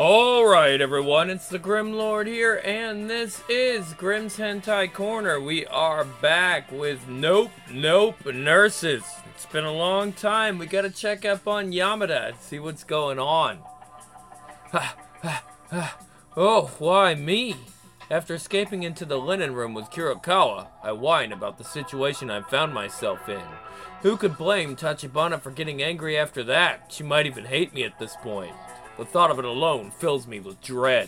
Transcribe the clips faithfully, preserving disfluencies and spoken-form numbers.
Alright everyone, it's the Grim Lord here, and this is Grim's Hentai Corner. We are back with Nope, Nope Nurses. It's been a long time, we gotta check up on Yamada and see what's going on. Oh, why me? After escaping into the linen room with Kurokawa, I whine about the situation I found myself in. Who could blame Tachibana for getting angry after that? She might even hate me at this point. The thought of it alone fills me with dread.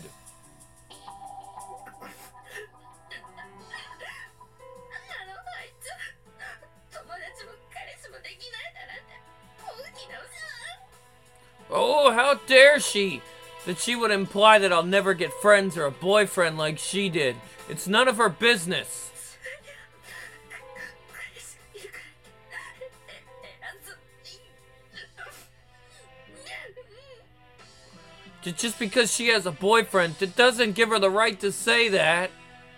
Oh, how dare she! That she would imply that I'll never get friends or a boyfriend like she did. It's none of her business. Just because she has a boyfriend, it doesn't give her the right to say that.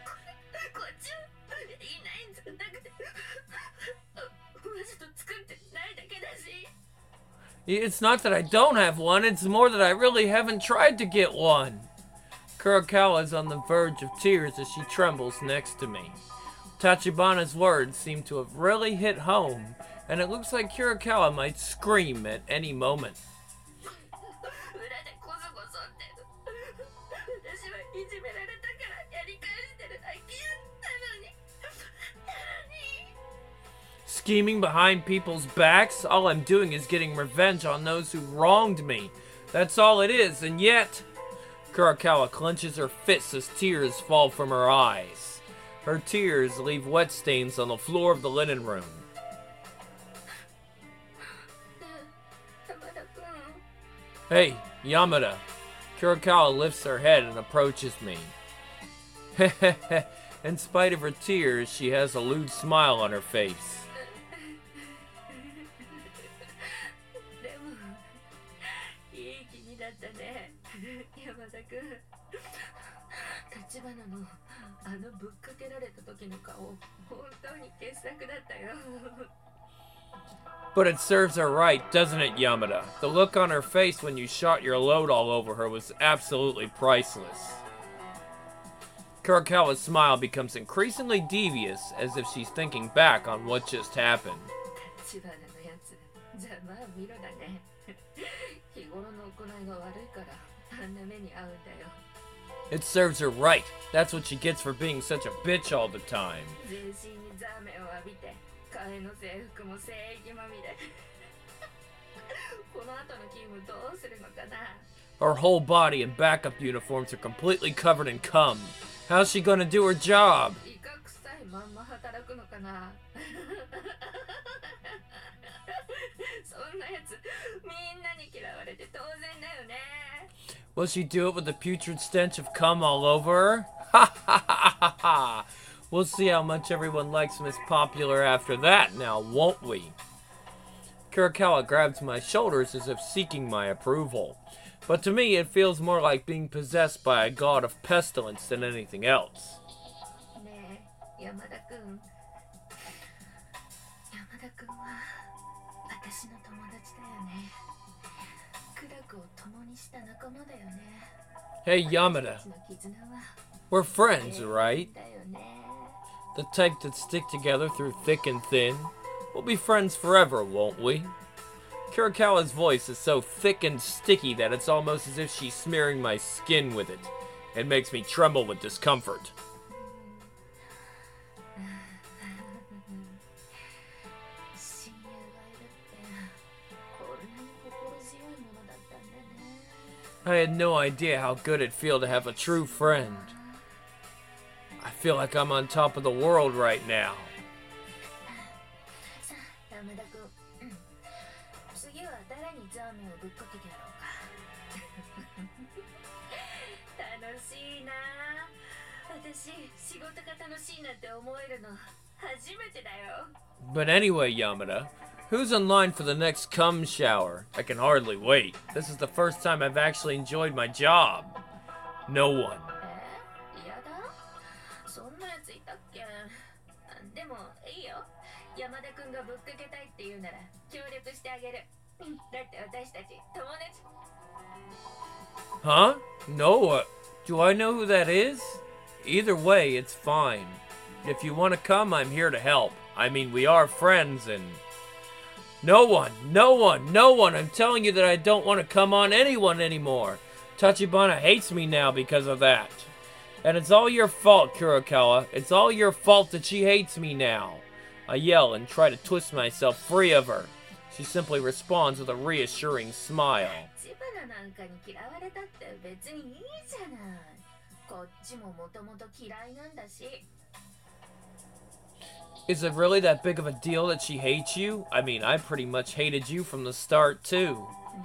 It's not that I don't have one, it's more that I really haven't tried to get one. Kurokawa is on the verge of tears as she trembles next to me. Tachibana's words seem to have really hit home, and it looks like Kurokawa might scream at any moment. Scheming behind people's backs? All I'm doing is getting revenge on those who wronged me. That's all it is, and yet... Kurokawa clenches her fists as tears fall from her eyes. Her tears leave wet stains on the floor of the linen room. Hey, Yamada. Kurokawa lifts her head and approaches me. In spite of her tears, she has a lewd smile on her face. But it serves her right, doesn't it, Yamada? The look on her face when you shot your load all over her was absolutely priceless. Kurokawa's smile becomes increasingly devious, as if she's thinking back on what just happened. It serves her right. That's what she gets for being such a bitch all the time. Her whole body and backup uniforms are completely covered in cum. How's she gonna do her job? Will she do it with the putrid stench of cum all over her? Ha ha ha ha ha! We'll see how much everyone likes Miss Popular after that now, won't we? Kurokawa grabs my shoulders as if seeking my approval. But to me, it feels more like being possessed by a god of pestilence than anything else. Hey, Yamada. We're friends, right? The type that stick together through thick and thin. We'll be friends forever, won't we? Kurokawa's voice is so thick and sticky that it's almost as if she's smearing my skin with it. It makes me tremble with discomfort. I had no idea how good it'd feel to have a true friend. I feel like I'm on top of the world right now. But anyway, Yamada, who's in line for the next cum shower? I can hardly wait. This is the first time I've actually enjoyed my job. No one. Huh? Noah? Do I know who that is? Either way, it's fine. If you want to come, I'm here to help. I mean, we are friends and... No one, no one, no one. I'm telling you that I don't want to come on anyone anymore. Tachibana hates me now because of that. And it's all your fault, Kurokawa. It's all your fault that she hates me now. I yell and try to twist myself free of her. She simply responds with a reassuring smile. Is it really that big of a deal that she hates you? I mean, I pretty much hated you from the start, too.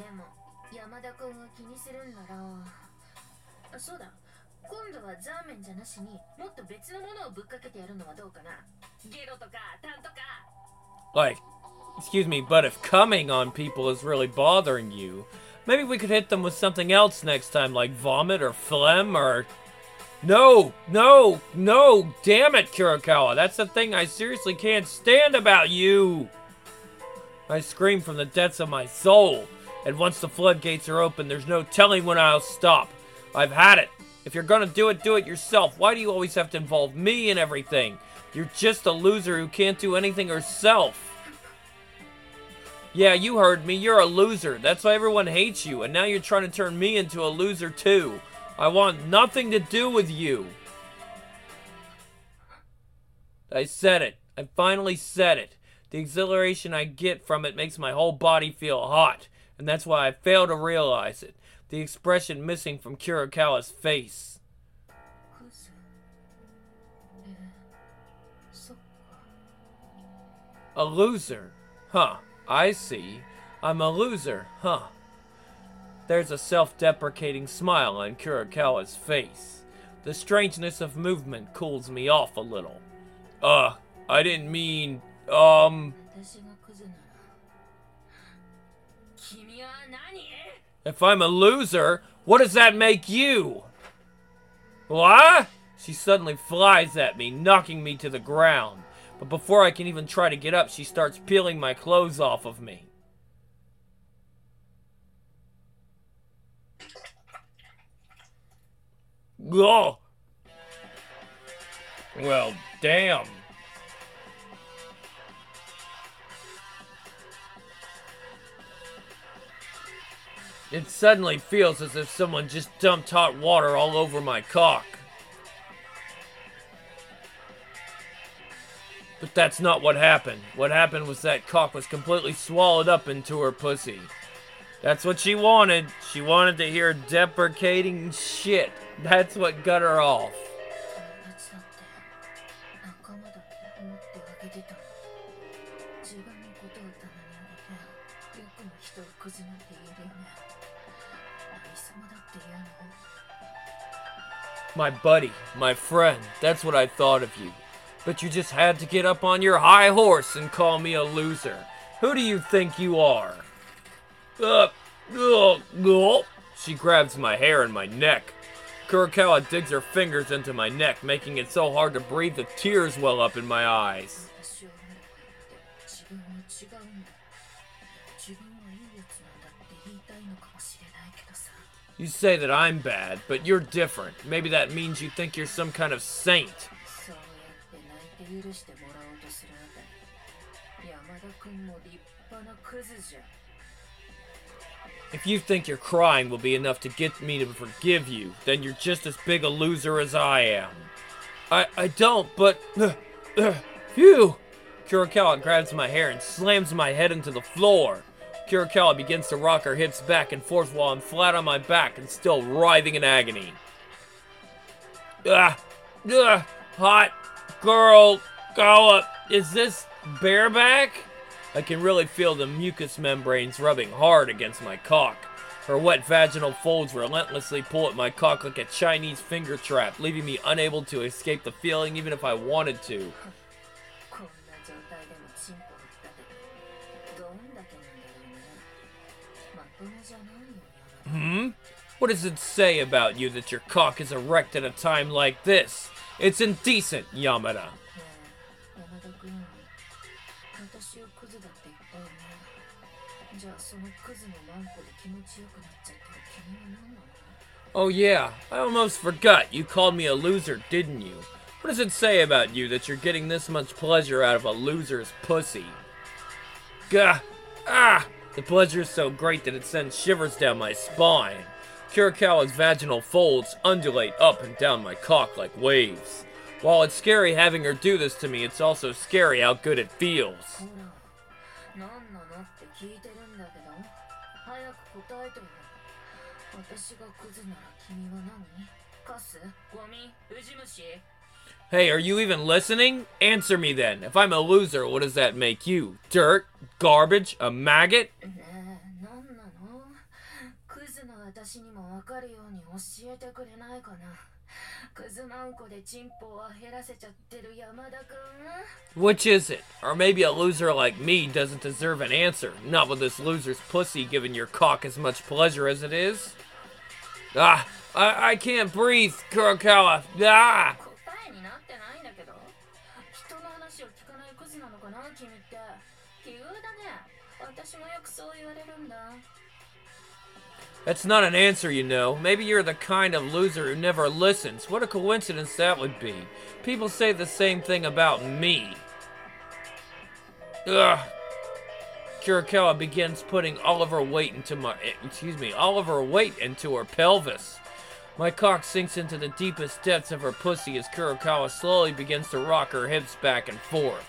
Like, excuse me, but if coming on people is really bothering you, maybe we could hit them with something else next time, like vomit or phlegm or... No, no, no, damn it, Kurokawa. That's the thing I seriously can't stand about you. I scream from the depths of my soul, and once the floodgates are open, there's no telling when I'll stop. I've had it. If you're gonna do it, do it yourself. Why do you always have to involve me in everything? You're just a loser who can't do anything herself. Yeah, you heard me. You're a loser. That's why everyone hates you, and now you're trying to turn me into a loser too. I want nothing to do with you. I said it. I finally said it. The exhilaration I get from it makes my whole body feel hot, and that's why I fail to realize it. The expression missing from Kurokawa's face. A loser? Huh. I see. I'm a loser, huh? There's a self-deprecating smile on Kurokawa's face. The strangeness of movement cools me off a little. Uh, I didn't mean, um... If I'm a loser, what does that make you? What? She suddenly flies at me, knocking me to the ground. But before I can even try to get up, she starts peeling my clothes off of me. Ugh. Well, damn. It suddenly feels as if someone just dumped hot water all over my cock. But that's not what happened. What happened was that cock was completely swallowed up into her pussy. That's what she wanted. She wanted to hear deprecating shit. That's what got her off. My buddy, my friend, that's what I thought of you. But you just had to get up on your high horse and call me a loser. Who do you think you are? Uh, uh, uh. She grabs my hair and my neck. Kurokawa digs her fingers into my neck, making it so hard to breathe the tears well up in my eyes. You say that I'm bad, but you're different. Maybe that means you think you're some kind of saint. If you think your crying will be enough to get me to forgive you, then you're just as big a loser as I am. I, I don't, but... Uh, uh, phew! Kurokawa grabs my hair and slams my head into the floor. Kurokawa begins to rock her hips back and forth while I'm flat on my back and still writhing in agony. Ah! Ugh! Hot girl! Kawa! Is this bareback? I can really feel the mucous membranes rubbing hard against my cock. Her wet vaginal folds relentlessly pull at my cock like a Chinese finger trap, leaving me unable to escape the feeling even if I wanted to. Hmm? What does it say about you that your cock is erect at a time like this? It's indecent, Yamada. Oh yeah, I almost forgot. You called me a loser, didn't you? What does it say about you that you're getting this much pleasure out of a loser's pussy? Gah! Ah! The pleasure is so great that it sends shivers down my spine. Kurokawa's vaginal folds undulate up and down my cock like waves. While it's scary having her do this to me, it's also scary how good it feels. Hey, are you even listening? Answer me then. If I'm a loser, what does that make you? Dirt? Garbage? A maggot? Which is it? Or maybe a loser like me doesn't deserve an answer. Not with this loser's pussy giving your cock as much pleasure as it is. Ah, I, I can't breathe, Kurokawa. Ah! That's not an answer, you know. Maybe you're the kind of loser who never listens. What a coincidence that would be. People say the same thing about me. Ugh. Kurokawa begins putting all of her weight into my, excuse me, all of her weight into her pelvis. My cock sinks into the deepest depths of her pussy as Kurokawa slowly begins to rock her hips back and forth.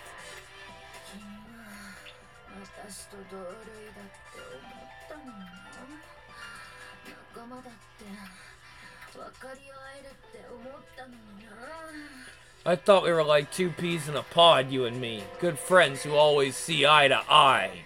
I thought we were like two peas in a pod, you and me. Good friends who always see eye to eye.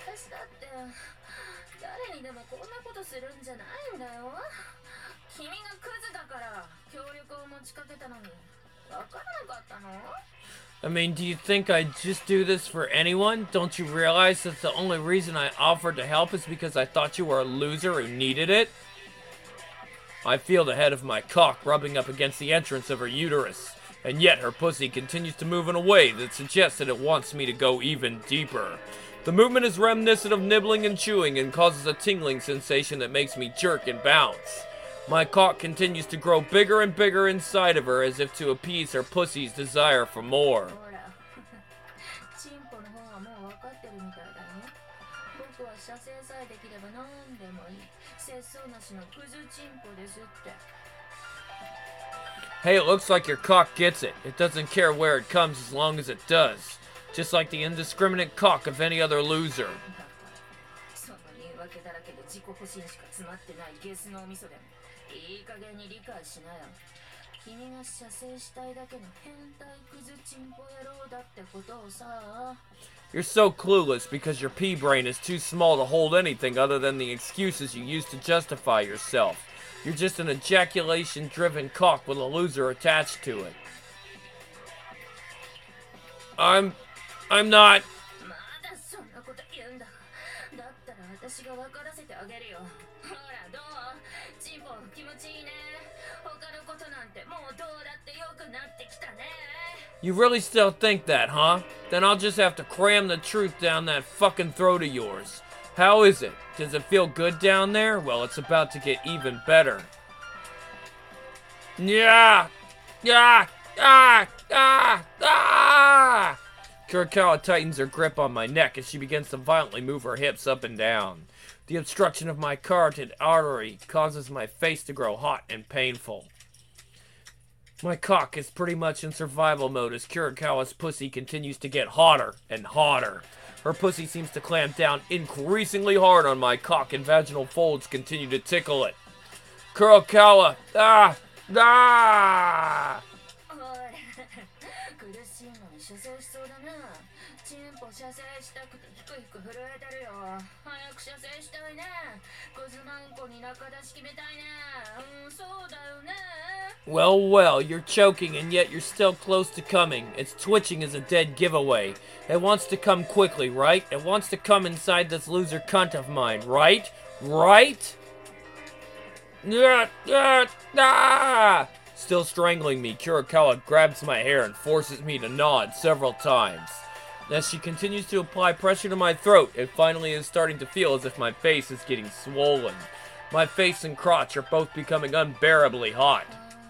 I mean, do you think I'd just do this for anyone? Don't you realize that the only reason I offered to help is because I thought you were a loser who needed it? I feel the head of my cock rubbing up against the entrance of her uterus, and yet her pussy continues to move in a way that suggests that it wants me to go even deeper. The movement is reminiscent of nibbling and chewing and causes a tingling sensation that makes me jerk and bounce. My cock continues to grow bigger and bigger inside of her as if to appease her pussy's desire for more. Hey, it looks like your cock gets it. It doesn't care where it comes as long as it does. Just like the indiscriminate cock of any other loser. You're so clueless because your pea brain is too small to hold anything other than the excuses you use to justify yourself. You're just an ejaculation-driven cock with a loser attached to it. I'm... I'm not... You really still think that, huh? Then I'll just have to cram the truth down that fucking throat of yours. How is it? Does it feel good down there? Well, it's about to get even better. Yeah! Yeah! Ah! Ah! Ah! Kurokawa tightens her grip on my neck as she begins to violently move her hips up and down. The obstruction of my carotid artery causes my face to grow hot and painful. My cock is pretty much in survival mode as Kurokawa's pussy continues to get hotter and hotter. Her pussy seems to clamp down increasingly hard on my cock and vaginal folds continue to tickle it. Kurokawa! Ah! Ah! Well, well, you're choking and yet you're still close to coming. Its twitching is a dead giveaway. It wants to come quickly, right? It wants to come inside this loser cunt of mine, right? Right? Still strangling me, Kurokawa grabs my hair and forces me to nod several times. As she continues to apply pressure to my throat, it finally is starting to feel as if my face is getting swollen. My face and crotch are both becoming unbearably hot.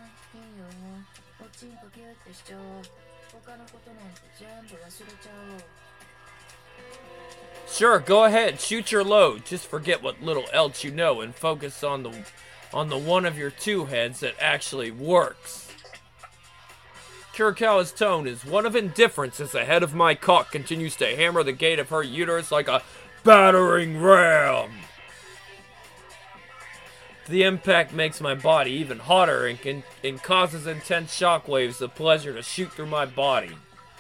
Sure, go ahead, shoot your load. Just forget what little else you know and focus on the on the one of your two heads that actually works. Kurokawa's tone is one of indifference as the head of my cock continues to hammer the gate of her uterus like a battering ram. The impact makes my body even hotter and, can, and causes intense shockwaves of pleasure to shoot through my body.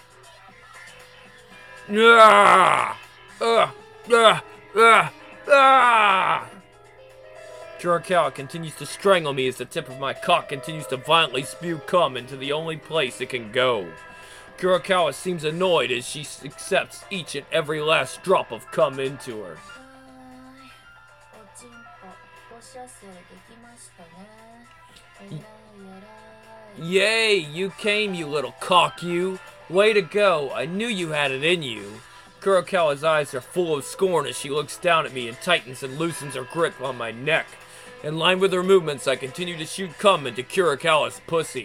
Ah! Ah! Ah! Ah! Ah! Kurokawa continues to strangle me as the tip of my cock continues to violently spew cum into the only place it can go. Kurokawa seems annoyed as she accepts each and every last drop of cum into her. Yay, you came, you little cock, you. Way to go, I knew you had it in you. Kurokawa's eyes are full of scorn as she looks down at me and tightens and loosens her grip on my neck. In line with her movements, I continue to shoot cum into Kurokawa's pussy.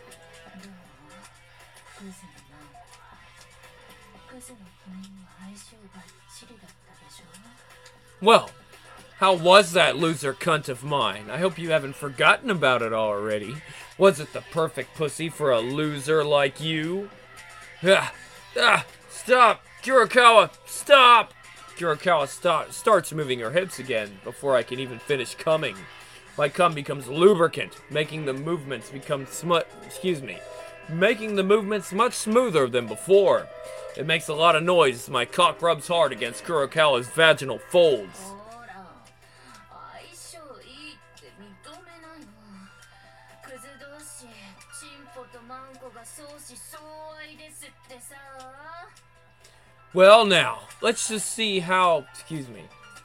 Well, how was that loser cunt of mine? I hope you haven't forgotten about it already. Was it the perfect pussy for a loser like you? Ah, ah, stop! Kurokawa, stop! Kurokawa st- starts moving her hips again before I can even finish coming. My cum becomes lubricant, making the movements become smut. Excuse me, making the movements much smoother than before. It makes a lot of noise as my cock rubs hard against Kurokawa's vaginal folds. Well now, let's just see how, excuse me.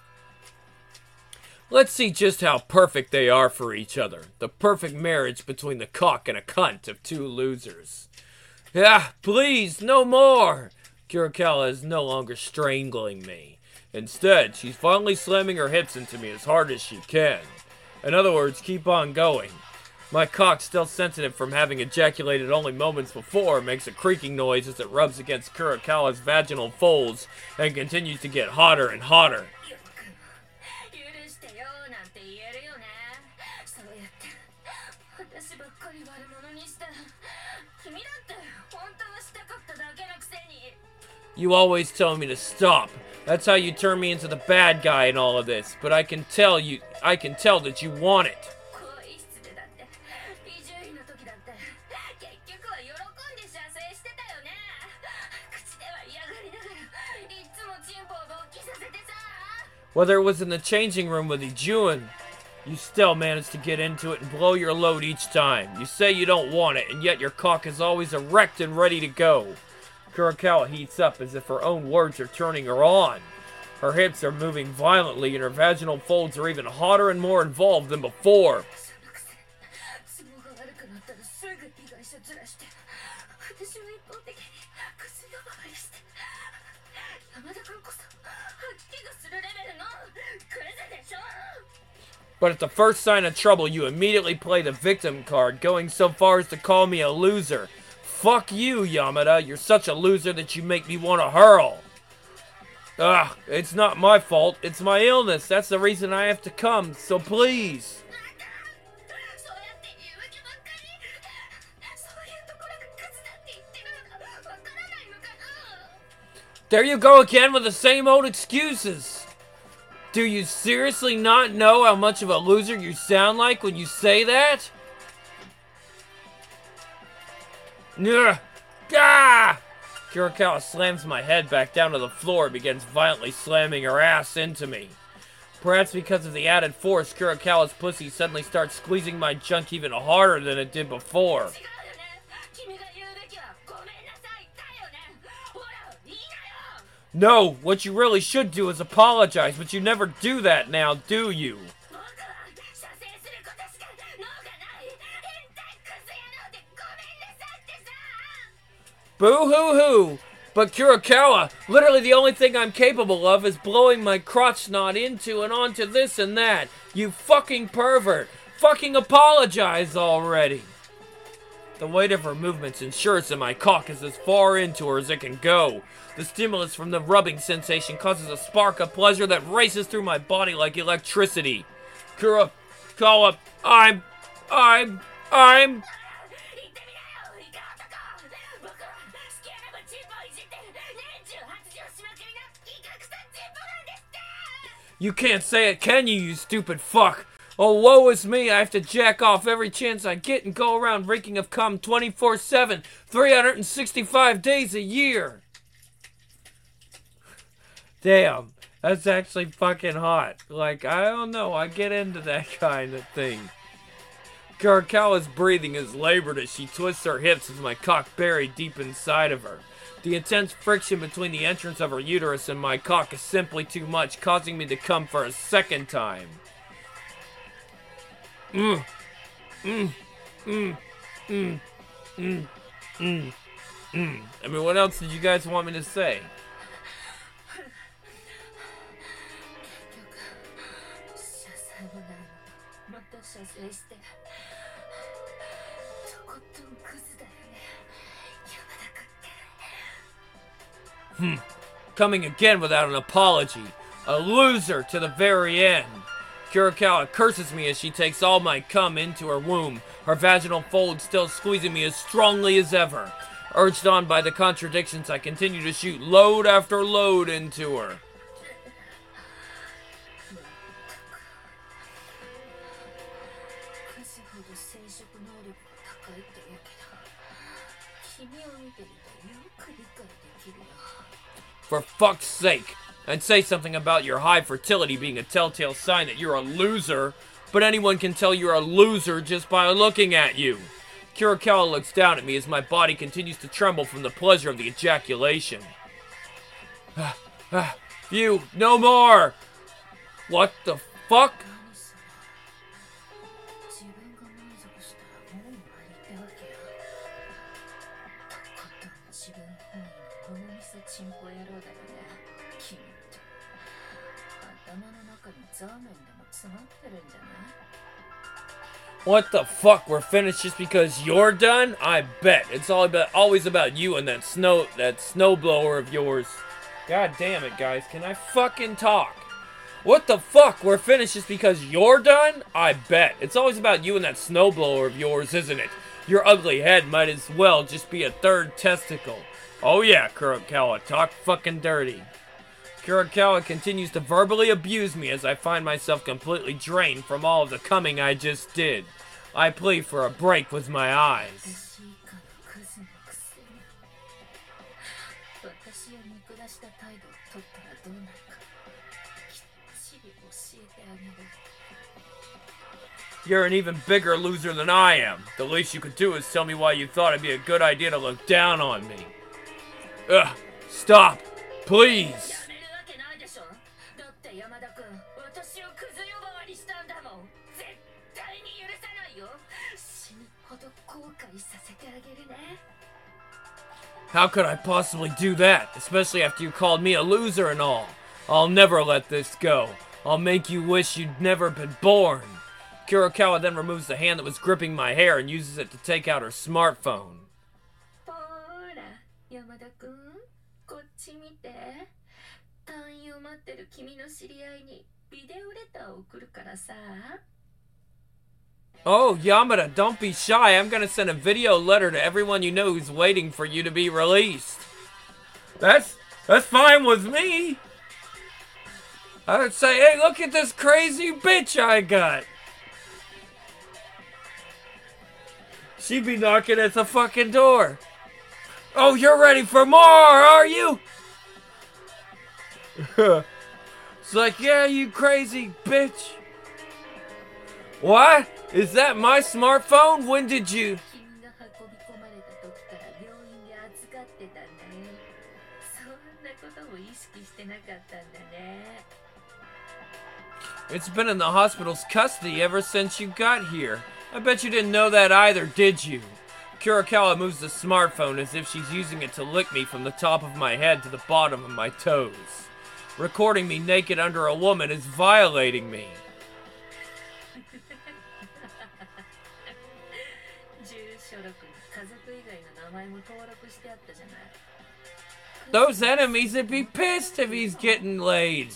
Let's see just how perfect they are for each other. The perfect marriage between the cock and a cunt of two losers. Yeah, please, no more! Kurokawa is no longer strangling me. Instead, she's finally slamming her hips into me as hard as she can. In other words, keep on going. My cock, still sensitive from having ejaculated only moments before, makes a creaking noise as it rubs against Kurokawa's vaginal folds and continues to get hotter and hotter. You always tell me to stop. That's how you turn me into the bad guy in all of this. But I can tell you, I can tell that you want it. Whether it was in the changing room with Ijuin, you still managed to get into it and blow your load each time. You say you don't want it, and yet your cock is always erect and ready to go. Kurokawa heats up as if her own words are turning her on. Her hips are moving violently and her vaginal folds are even hotter and more involved than before. But at the first sign of trouble, you immediately play the victim card, going so far as to call me a loser. Fuck you, Yamada. You're such a loser that you make me want to hurl. Ugh, it's not my fault. It's my illness. That's the reason I have to come, so please. There you go again with the same old excuses. Do you seriously not know how much of a loser you sound like when you say that? Ugh. Ah! Kurokawa slams my head back down to the floor and begins violently slamming her ass into me. Perhaps because of the added force, Kurokawa's pussy suddenly starts squeezing my junk even harder than it did before. No, what you really should do is apologize, but you never do that now, do you? Boo-hoo-hoo! But Kurokawa, literally the only thing I'm capable of is blowing my crotch knot into and onto this and that. You fucking pervert. Fucking apologize already. The weight of her movements ensures that my cock is as far into her as it can go. The stimulus from the rubbing sensation causes a spark of pleasure that races through my body like electricity. Kurokawa, I'm, I'm, I'm... You can't say it, can you, you stupid fuck? Oh, woe is me, I have to jack off every chance I get and go around reeking of cum twenty-four seven, three hundred sixty-five days a year. Damn, that's actually fucking hot. Like, I don't know, I get into that kind of thing. Kurokawa's breathing is labored as she twists her hips with my cock buried deep inside of her. The intense friction between the entrance of her uterus and my cock is simply too much, causing me to come for a second time. Mm. Mm. Mm. Mm. Mm. Mm. Mm. I mean, what else did you guys want me to say? Hmm. Coming again without an apology. A loser to the very end. Kurokawa curses me as she takes all my cum into her womb, her vaginal fold still squeezing me as strongly as ever. Urged on by the contradictions, I continue to shoot load after load into her. For fuck's sake, I'd say something about your high fertility being a telltale sign that you're a loser, but anyone can tell you're a loser just by looking at you. Kurokawa looks down at me as my body continues to tremble from the pleasure of the ejaculation. Phew, no more! What the fuck? What the fuck? We're finished just because you're done? I bet. It's all about always about you and that snow that snowblower of yours. God damn it, guys. Can I fucking talk? What the fuck? We're finished just because you're done? I bet. It's always about you and that snowblower of yours, isn't it? Your ugly head might as well just be a third testicle. Oh yeah, Kurokawa, talk fucking dirty. Kurokawa continues to verbally abuse me as I find myself completely drained from all of the coming I just did. I plead for a break with my eyes. You're an even bigger loser than I am. The least you could do is tell me why you thought it'd be a good idea to look down on me. Ugh, stop, please. How could I possibly do that, especially after you called me a loser and all? I'll never let this go. I'll make you wish you'd never been born. Kurokawa then removes the hand that was gripping my hair and uses it to take out her smartphone. Oh, Yamada, don't be shy. I'm gonna send a video letter to everyone you know who's waiting for you to be released. That's, that's fine with me. I would say, hey, look at this crazy bitch I got. She'd be knocking at the fucking door. Oh, you're ready for more, are you? It's like, yeah, you crazy bitch. What? Is that my smartphone? When did you... It's been in the hospital's custody ever since you got here. I bet you didn't know that either, did you? Kurokawa moves the smartphone as if she's using it to lick me from the top of my head to the bottom of my toes. Recording me naked under a woman is violating me. Those enemies would be pissed if he's getting laid.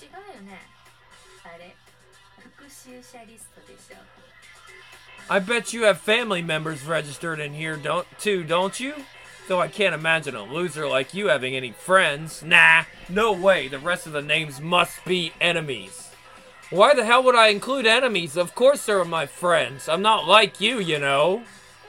I bet you have family members registered in here, don't too, don't you? Though I can't imagine a loser like you having any friends. Nah, no way. The rest of the names must be enemies. Why the hell would I include enemies? Of course they're my friends. I'm not like you, you know.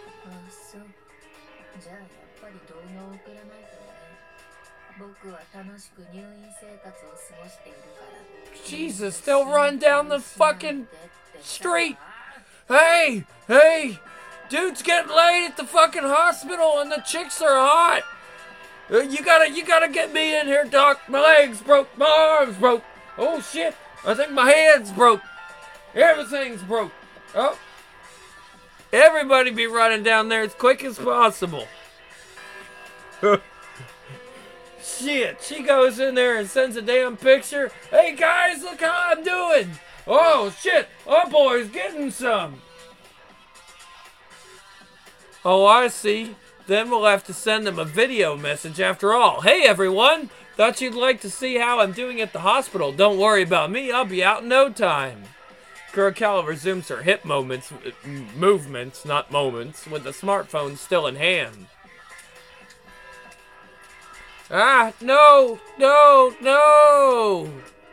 Jesus, they'll run down the fucking street. Hey, hey, dude's getting laid at the fucking hospital and the chicks are hot. Uh, you gotta, you gotta get me in here, doc. My legs broke, my arms broke. Oh shit, I think my hands broke. Everything's broke. Oh, everybody be running down there as quick as possible. Shit, she goes in there and sends a damn picture. Hey guys, look how I'm doing. Oh shit, our boy's getting some. Oh, I see. Then we'll have to send them a video message after all. Hey everyone, thought you'd like to see how I'm doing at the hospital. Don't worry about me, I'll be out in no time. Kurokawa resumes her hip moments, movements, not moments, with the smartphone still in hand. Ah, no, no, no!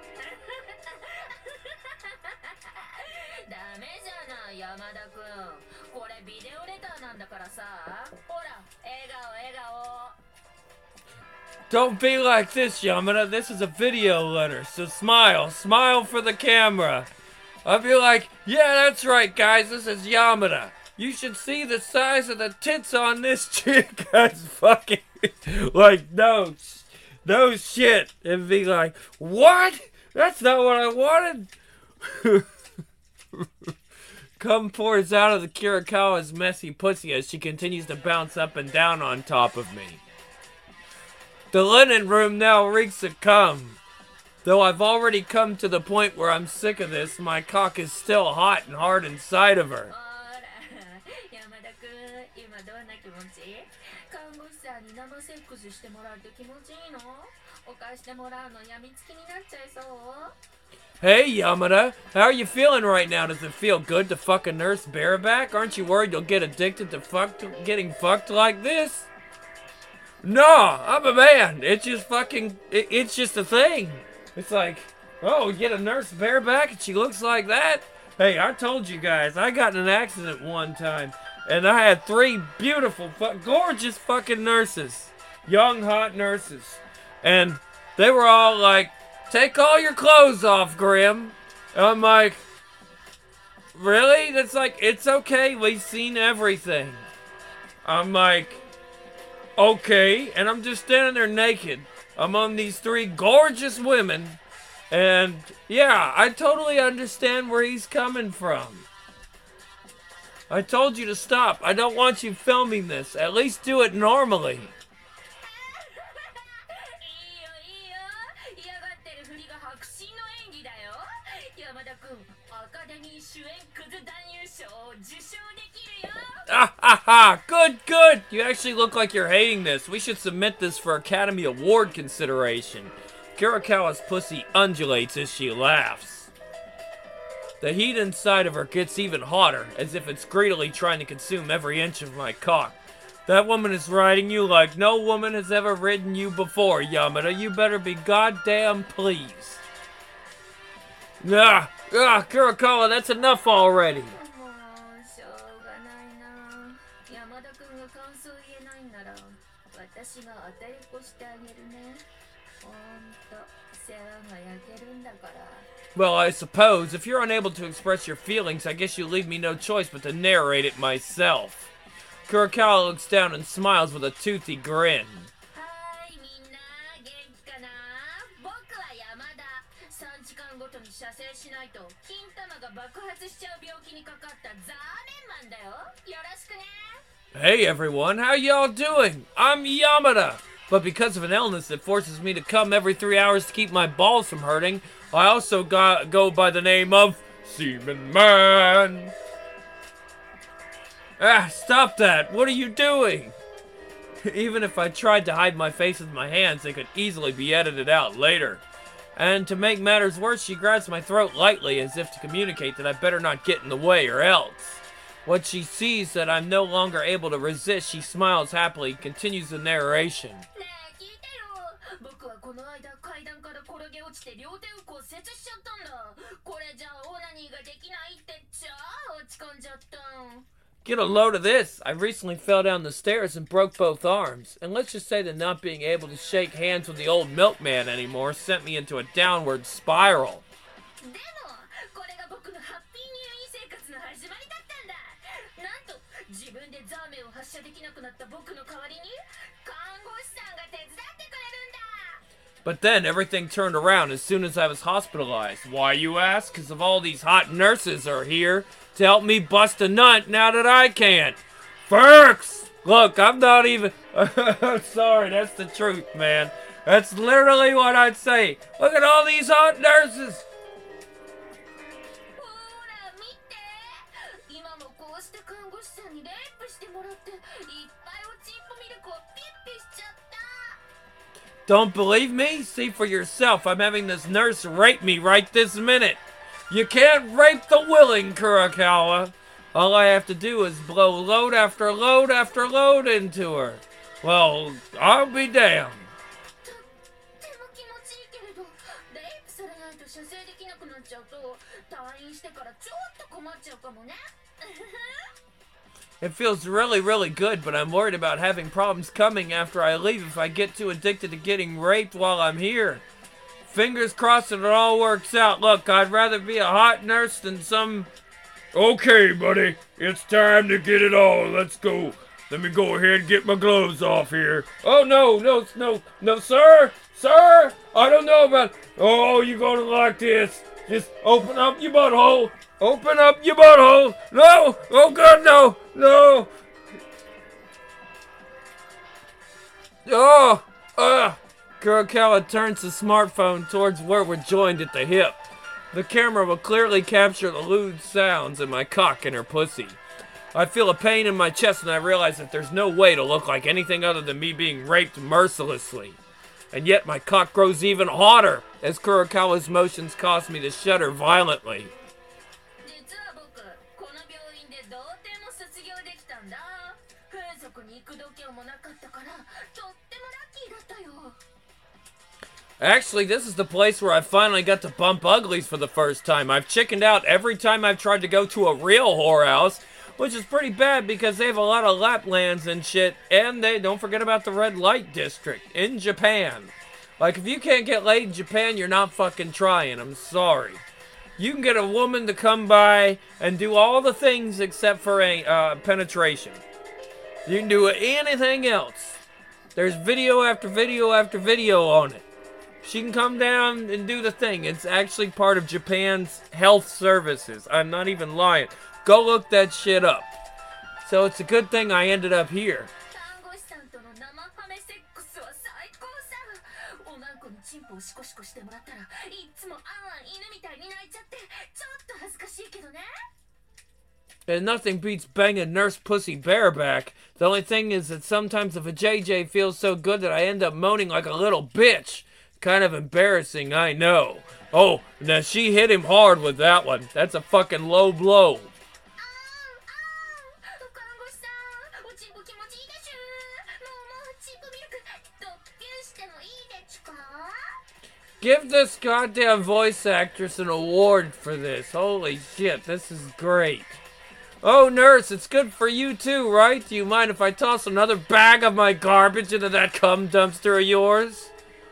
Don't be like this, Yamada. This is a video letter, so smile. Smile for the camera. I'll be like, yeah, that's right, guys. This is Yamada. You should see the size of the tits on this chick. That's fucking... like, no, no shit. And be like, what? That's not what I wanted. Cum pours out of the Kurokawa's messy pussy as she continues to bounce up and down on top of me. The linen room now reeks of cum. Though I've already come to the point where I'm sick of this, my cock is still hot and hard inside of her. Hey Yamada, how are you feeling right now? Does it feel good to fuck a nurse bareback? Aren't you worried you'll get addicted to fuck to getting fucked like this? No, I'm a man. It's just fucking, it, it's just a thing. It's like, oh, get a nurse bareback and she looks like that? Hey, I told you guys, I got in an accident one time and I had three beautiful, fu- gorgeous fucking nurses. Young, hot nurses. And they were all like, take all your clothes off, Grim. And I'm like, really? That's like, it's okay. We've seen everything. I'm like, okay. And I'm just standing there naked among these three gorgeous women. And yeah, I totally understand where he's coming from. I told you to stop. I don't want you filming this. At least do it normally. Ah, ha, ha. Good, good. You actually look like you're hating this. We should submit this for Academy Award consideration. Kurokawa's pussy undulates as she laughs. The heat inside of her gets even hotter, as if it's greedily trying to consume every inch of my cock. That woman is riding you like no woman has ever ridden you before, Yamada. You better be goddamn pleased. Ah, ah, Kurokawa, that's enough already. Well, I suppose, if you're unable to express your feelings, I guess you leave me no choice but to narrate it myself. Kurokawa looks down and smiles with a toothy grin. Hey everyone, how y'all doing? I'm Yamada. But because of an illness that forces me to come every three hours to keep my balls from hurting, I also got, go by the name of Seaman Man. Ah, stop that. What are you doing? Even if I tried to hide my face with my hands, they could easily be edited out later. And to make matters worse, she grabs my throat lightly as if to communicate that I better not get in the way or else. When she sees that I'm no longer able to resist, she smiles happily and continues the narration. Get a load of this. I recently fell down the stairs and broke both arms. And let's just say that not being able to shake hands with the old milkman anymore sent me into a downward spiral. But then everything turned around as soon as I was hospitalized. Why, you ask? Because of all these hot nurses are here to help me bust a nut now that I can't. Ferks! Look, I'm not even... Sorry, that's the truth, man. That's literally what I'd say. Look at all these hot nurses. Don't believe me? See for yourself. I'm having this nurse rape me right this minute. You can't rape the willing, Kurokawa. All I have to do is blow load after load after load into her. Well, I'll be damned. It feels really, really good, but I'm worried about having problems coming after I leave if I get too addicted to getting raped while I'm here. Fingers crossed that it all works out. Look, I'd rather be a hot nurse than some... Okay, buddy, it's time to get it on. Let's go. Let me go ahead and get my gloves off here. Oh, no, no, no, no, sir, sir, I don't know about... Oh, you're gonna like this. Just open up your butthole. Open up your butthole! No! Oh God, no! No! Oh! Ugh! Kurokawa turns the smartphone towards where we're joined at the hip. The camera will clearly capture the lewd sounds in my cock and her pussy. I feel a pain in my chest and I realize that there's no way to look like anything other than me being raped mercilessly. And yet my cock grows even hotter as Kurokawa's motions cause me to shudder violently. Actually, this is the place where I finally got to bump uglies for the first time. I've chickened out every time I've tried to go to a real whorehouse, which is pretty bad because they have a lot of laplands and shit, and they don't forget about the red light district in Japan. Like, if you can't get laid in Japan, you're not fucking trying. I'm sorry. You can get a woman to come by and do all the things except for a uh, penetration. You can do anything else. There's video after video after video on it. She can come down and do the thing. It's actually part of Japan's health services. I'm not even lying. Go look that shit up. So it's a good thing I ended up here. And nothing beats banging nurse pussy bareback. The only thing is that sometimes if a J J feels so good that I end up moaning like a little bitch. Kind of embarrassing, I know. Oh, now she hit him hard with that one. That's a fucking low blow. Give this goddamn voice actress an award for this. Holy shit, this is great. Oh, nurse, it's good for you too, right? Do you mind if I toss another bag of my garbage into that cum dumpster of yours?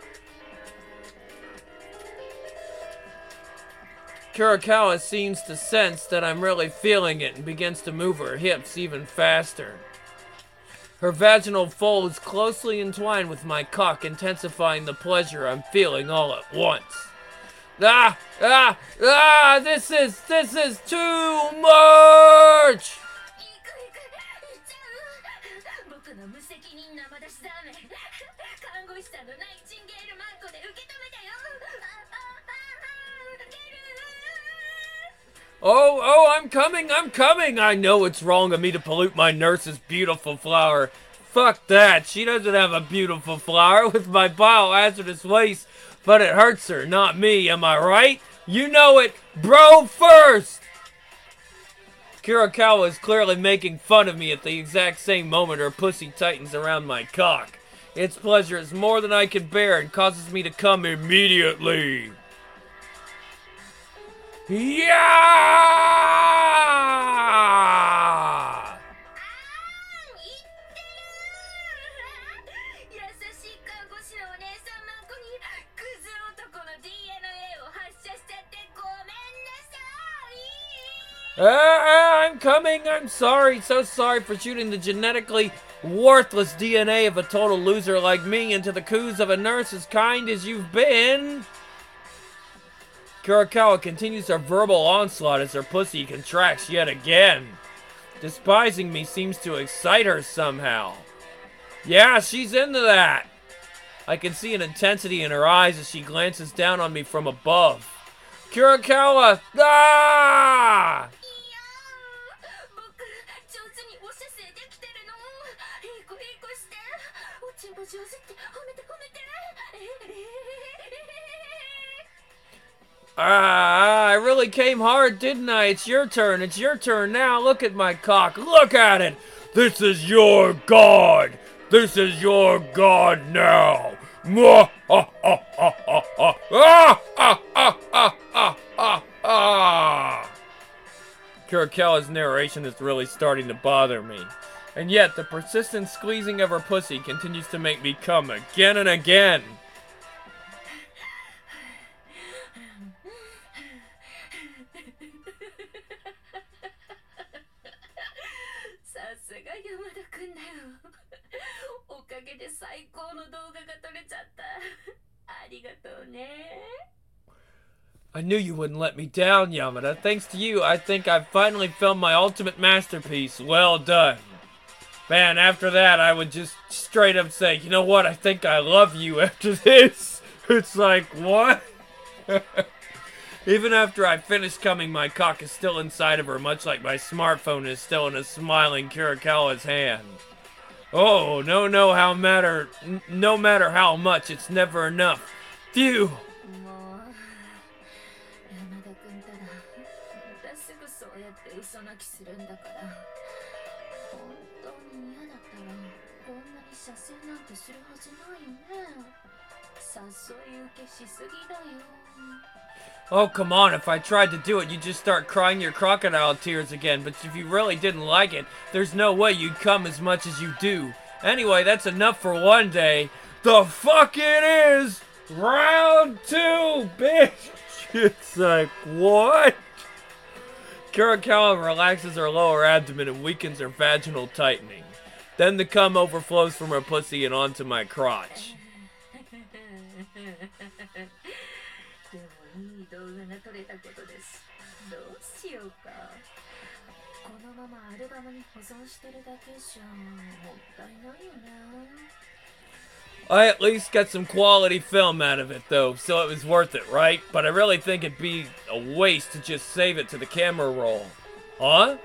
Kurokawa seems to sense that I'm really feeling it and begins to move her hips even faster. Her vaginal folds closely entwined with my cock, intensifying the pleasure I'm feeling all at once. Ah! Ah! Ah! This is, this is too much! Oh, oh, I'm coming, I'm coming. I know it's wrong of me to pollute my nurse's beautiful flower. Fuck that. She doesn't have a beautiful flower with my biohazardous waste, but it hurts her, not me. Am I right? You know it, bro first. Kurokawa is clearly making fun of me at the exact same moment her pussy tightens around my cock. Its pleasure is more than I can bear and causes me to come immediately. Yeah! Uh, uh, I'm coming, I'm sorry, so sorry for shooting the genetically worthless D N A of a total loser like me into the coos of a nurse as kind as you've been. Kurokawa continues her verbal onslaught as her pussy contracts yet again. Despising me seems to excite her somehow. Yeah, she's into that. I can see an intensity in her eyes as she glances down on me from above. Kurokawa! Ah! Ah, I really came hard, didn't I? It's your turn. It's your turn now. Look at my cock. Look at it. This is your god. This is your god now. Mwah, ah, ah, ah, ah, ah, ah, ah, ah, ah, ah, ah, ah. Kurokawa's narration is really starting to bother me. And yet, the persistent squeezing of her pussy continues to make me come again and again. I knew you wouldn't let me down, Yamada. Thanks to you, I think I've finally filmed my ultimate masterpiece. Well done. Man, after that, I would just straight up say, you know what, I think I love you after this. It's like, what? Even after I finish coming, my cock is still inside of her, much like my smartphone is still in a smiling Kurokawa's hand. Oh, no, no, how matter, n no matter how much, it's never enough. Phew. Oh, come on, if I tried to do it, you'd just start crying your crocodile tears again. But if you really didn't like it, there's no way you'd come as much as you do. Anyway, that's enough for one day. The fuck it is! Round two, bitch! It's like, what? Kurokawa relaxes her lower abdomen and weakens her vaginal tightening. Then the cum overflows from her pussy and onto my crotch. I at least got some quality film out of it though, so it was worth it, right? But I really think it'd be a waste to just save it to the camera roll. Huh?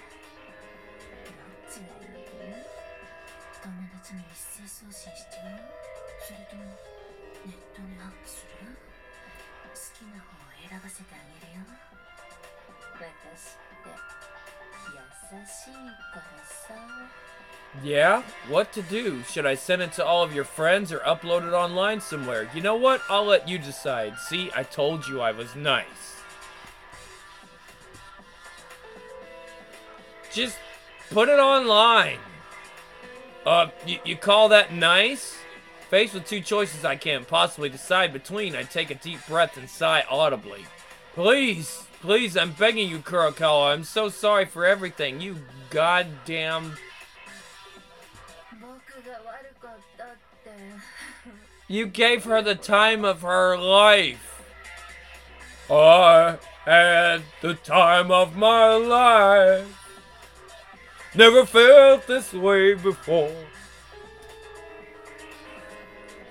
Yeah? What to do? Should I send it to all of your friends or upload it online somewhere? You know what? I'll let you decide. See, I told you I was nice. Just put it online. Uh, you, you call that nice? Faced with two choices I can't possibly decide between, I take a deep breath and sigh audibly. Please, please, I'm begging you, Kurokawa. I'm so sorry for everything. You goddamn... You gave her the time of her life. I had the time of my life. Never felt this way before.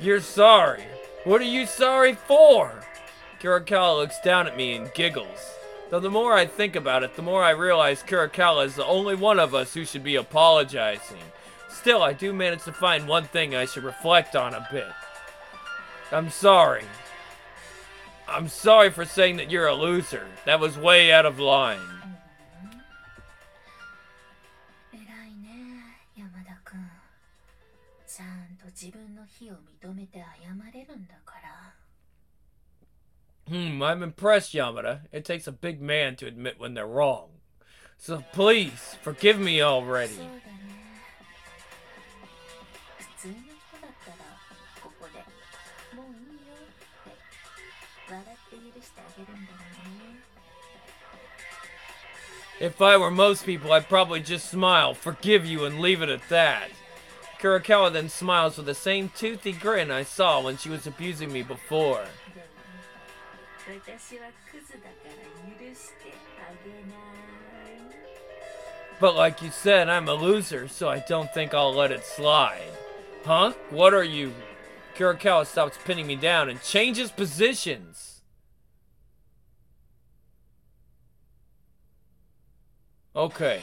You're sorry? What are you sorry for? Kurokawa looks down at me and giggles. Though the more I think about it, the more I realize Kurokawa is the only one of us who should be apologizing. Still, I do manage to find one thing I should reflect on a bit. I'm sorry. I'm sorry for saying that you're a loser. That was way out of line. Hmm, I'm impressed, Yamada. It takes a big man to admit when they're wrong. So please, forgive me already. If I were most people, I'd probably just smile, forgive you, and leave it at that. Kurokawa then smiles with the same toothy grin I saw when she was abusing me before. But like you said, I'm a loser, so I don't think I'll let it slide. Huh? What are you? Kurokawa stops pinning me down and changes positions. Okay.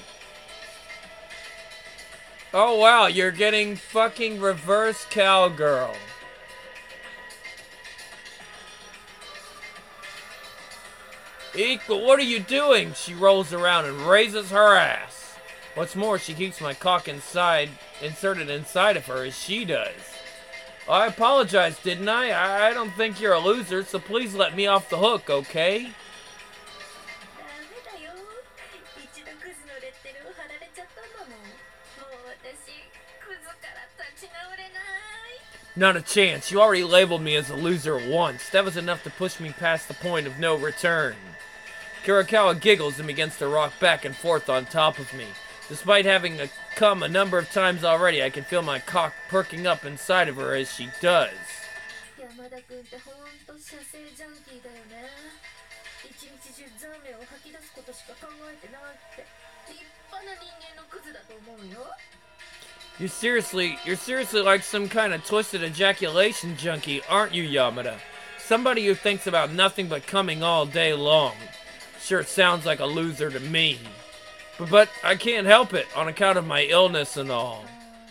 Oh wow, you're getting fucking reverse cowgirl. Eek, but what are you doing? She rolls around and raises her ass. What's more, she keeps my cock inside, inserted inside of her as she does. I apologize, didn't I? I, I don't think you're a loser, so please let me off the hook, okay? Not a chance. You already labeled me as a loser once. That was enough to push me past the point of no return. Kurokawa giggles and begins to rock back and forth on top of me. Despite having a come a number of times already, I can feel my cock perking up inside of her as she does. You're seriously, you're seriously like some kind of twisted ejaculation junkie, aren't you, Yamada? Somebody who thinks about nothing but coming all day long. Sure sounds like a loser to me. But, but I can't help it, on account of my illness and all.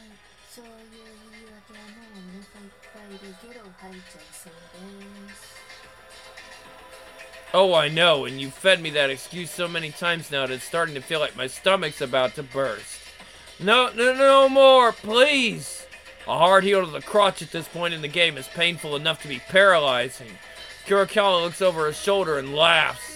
Oh, I know, and you've fed me that excuse so many times now that it's starting to feel like my stomach's about to burst. No, no, no more, please! A hard heel to the crotch at this point in the game is painful enough to be paralyzing. Kurokawa looks over his shoulder and laughs.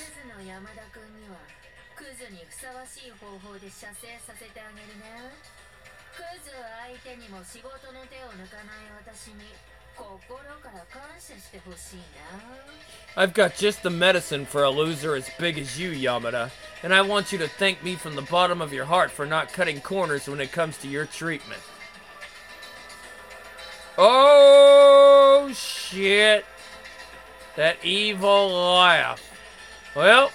I've got just the medicine for a loser as big as you, Yamada, and I want you to thank me from the bottom of your heart for not cutting corners when it comes to your treatment. Oh, shit. That evil laugh. Well.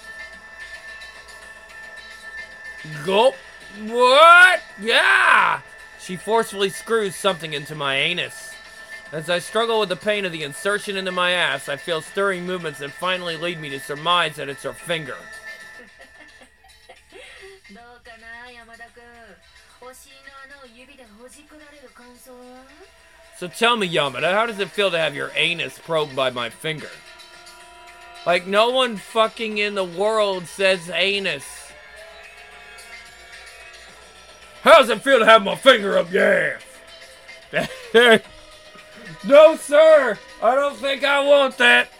Gulp. What? Yeah! She forcefully screws something into my anus. As I struggle with the pain of the insertion into my ass, I feel stirring movements that finally lead me to surmise that it's her finger. So tell me, Yamada, how does it feel to have your anus probed by my finger? Like, no one fucking in the world says anus. How does it feel to have my finger up your ass? No, sir! I don't think I want that!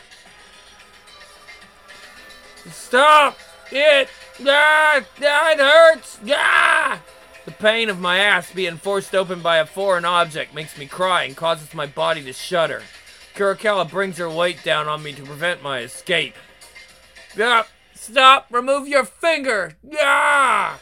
Stop! It! Ah! It hurts! Ah! The pain of my ass being forced open by a foreign object makes me cry and causes my body to shudder. Kurokawa brings her weight down on me to prevent my escape. Ah! Stop! Remove your finger! Ah!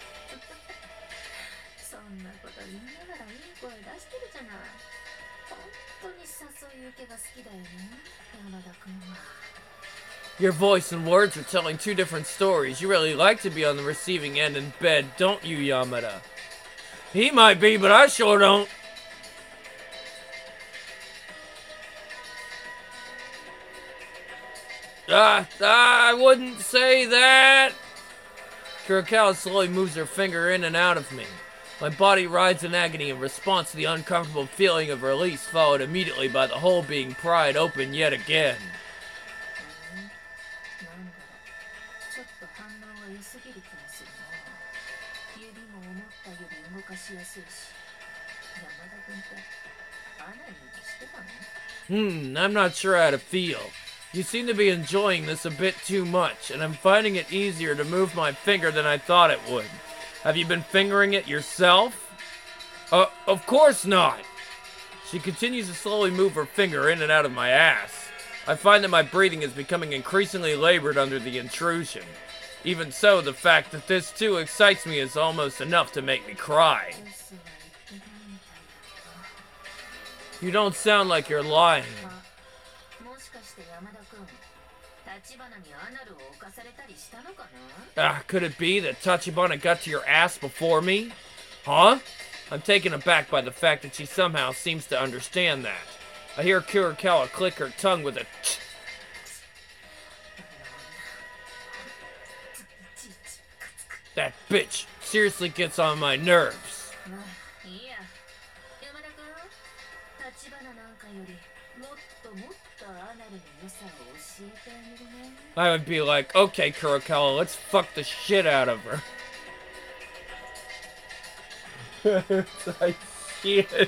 Your voice and words are telling two different stories. You really like to be on the receiving end in bed, don't you, Yamada? He might be, but I sure don't. Ah, ah, I wouldn't say that. Kurokawa slowly moves her finger in and out of me. My body writhes in agony in response to the uncomfortable feeling of release, followed immediately by the hole being pried open yet again. Hmm, I'm not sure how to feel. You seem to be enjoying this a bit too much, and I'm finding it easier to move my finger than I thought it would. Have you been fingering it yourself? Uh, of course not. She continues to slowly move her finger in and out of my ass. I find that my breathing is becoming increasingly labored under the intrusion. Even so, the fact that this too excites me is almost enough to make me cry. You don't sound like you're lying. Ah, could it be that Tachibana got to your ass before me? Huh? I'm taken aback by the fact that she somehow seems to understand that. I hear Kurokawa click her tongue with a tch. That bitch seriously gets on my nerves. I would be like, okay, Kurokawa, let's fuck the shit out of her. It's like, shit.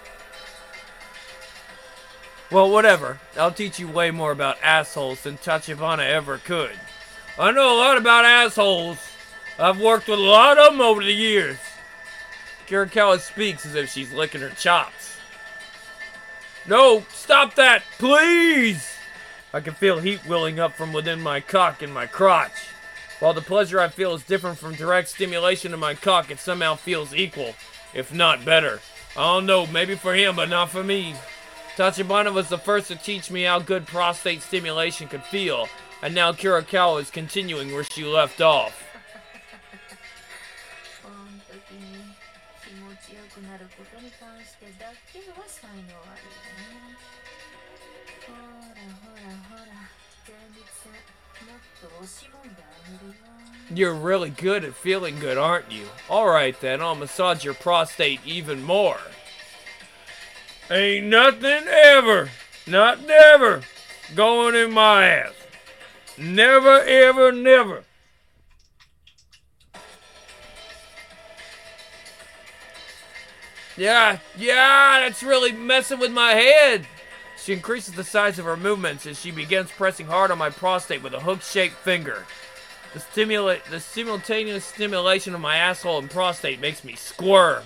Well, whatever. I'll teach you way more about assholes than Tachibana ever could. I know a lot about assholes. I've worked with a lot of them over the years. Kurokawa speaks as if she's licking her chops. No, stop that, please! I can feel heat welling up from within my cock and my crotch. While the pleasure I feel is different from direct stimulation in my cock, it somehow feels equal, if not better. I don't know, maybe for him, but not for me. Tachibana was the first to teach me how good prostate stimulation could feel, and now Kurokawa is continuing where she left off. You're really good at feeling good, aren't you? Alright then, I'll massage your prostate even more. Ain't nothing ever, not never, going in my ass. Never, ever, never. Yeah, yeah, that's really messing with my head. She increases the size of her movements as she begins pressing hard on my prostate with a hook-shaped finger. The, stimula- the simultaneous stimulation of my asshole and prostate makes me squirm.